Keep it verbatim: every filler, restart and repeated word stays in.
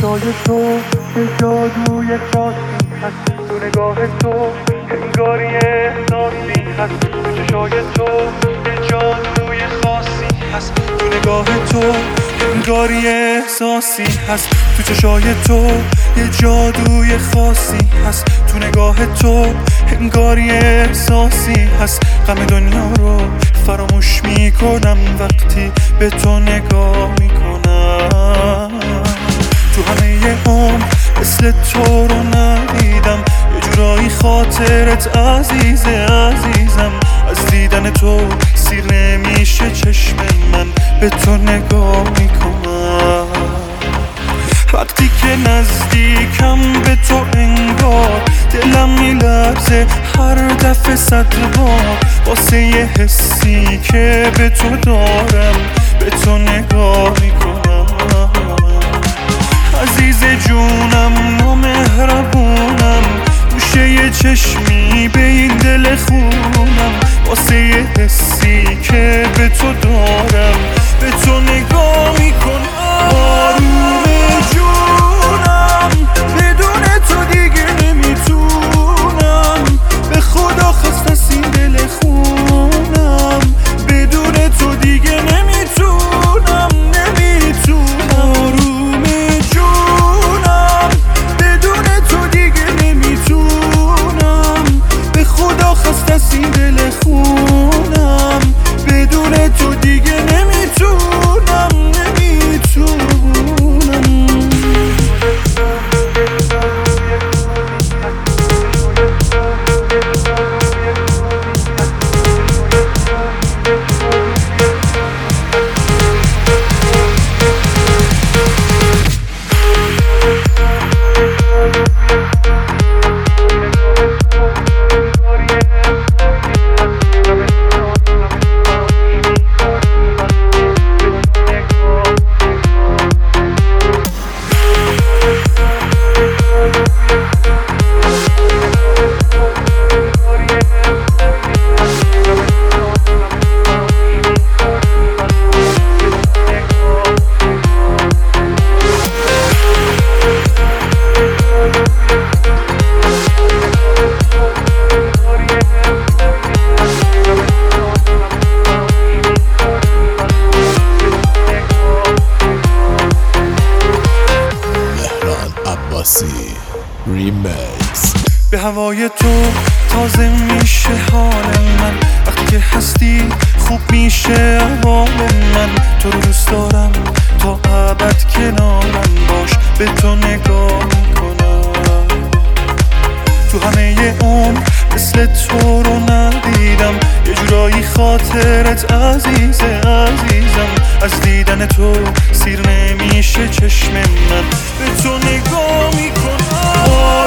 چشای تو یه جادوی خاصی هست تو نگاه تو، انگاری احساسی هست تو چشای تو یه جادوی خاصی هست تو نگاه تو، انگاری احساسی هست تو چشای تو یه جادوی خاصی هست تو نگاه تو، انگاری احساسی هست. غم دنیا رو فراموش میکنم وقتی به تو نگاه میکنم. تو همه عمر مثل تو رو ندیدم، یه جورایی خاطرت عزیزه عزیزم. از دیدن تو سیر نمیشه چشم من به تو نگاه میکنم. وقتی که نزدیکم به تو انگار دلم میلرزه هر دفعه صد بار، واسه یه حسی که به تو دارم به تو نگاه میکنم. عزیز جونم نامهربونم، گوشه یه چشمی به این دل خونم، واسه یه حسی که به تو دارم به تو نگاه میکنم. آروم جونم بدون تو دیگه نمیتونم، به خدا خست از این دل خونم، بدون تو دیگه نمیتونم نمیتونم. آروم جونم بدون تو دیگه نمیتونم، به خدا خست از این دل خونم، بدون تو دیگه نمیتونم نمیتونم. ریمیکس. به هوای تو تازه میشه حال من، وقتی که هستی خوب میشه احوال من. تو رو دوست دارم تا ابد کنارم باش، به تو نگاه میکنم. تو همه عمر مثل تو رو ندیدم، یه جورایی خاطرت عزیزه عزیزم. از دیدن تو سیر نمیشه چشم من به تو نگاه میکنم.